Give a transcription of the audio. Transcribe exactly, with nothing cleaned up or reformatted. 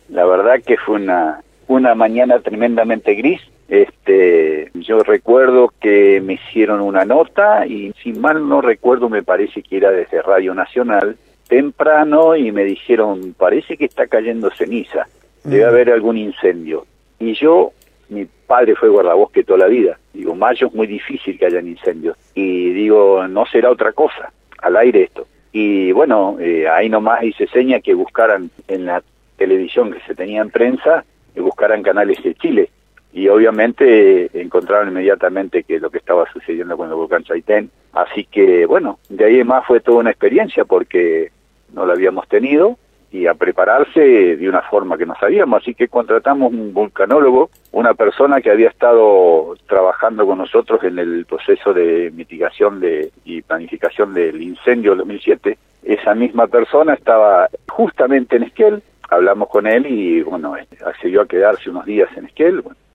La verdad que fue una, una mañana tremendamente gris. Este, yo recuerdo que me hicieron una nota y si mal no recuerdo me parece que era desde Radio Nacional, temprano, y me dijeron, parece que está cayendo ceniza, debe mm. haber algún incendio. Y yo, mi padre fue guardabosque toda la vida, digo, mayo es muy difícil que hayan incendios, y digo, no será otra cosa, al aire esto. Y bueno, eh, ahí nomás hice seña que buscaran en la televisión que se tenía en prensa, que buscaran canales de Chile, y obviamente eh, encontraron inmediatamente que lo que estaba sucediendo con el volcán Chaitén. Así que bueno, de ahí en más fue toda una experiencia porque no la habíamos tenido, y a prepararse de una forma que no sabíamos, así que contratamos un vulcanólogo, una persona que había estado trabajando con nosotros en el proceso de mitigación de y planificación del incendio del dos mil siete. Esa misma persona estaba justamente en Esquel, hablamos con él y bueno, accedió a quedarse unos días en Esquel. Bueno,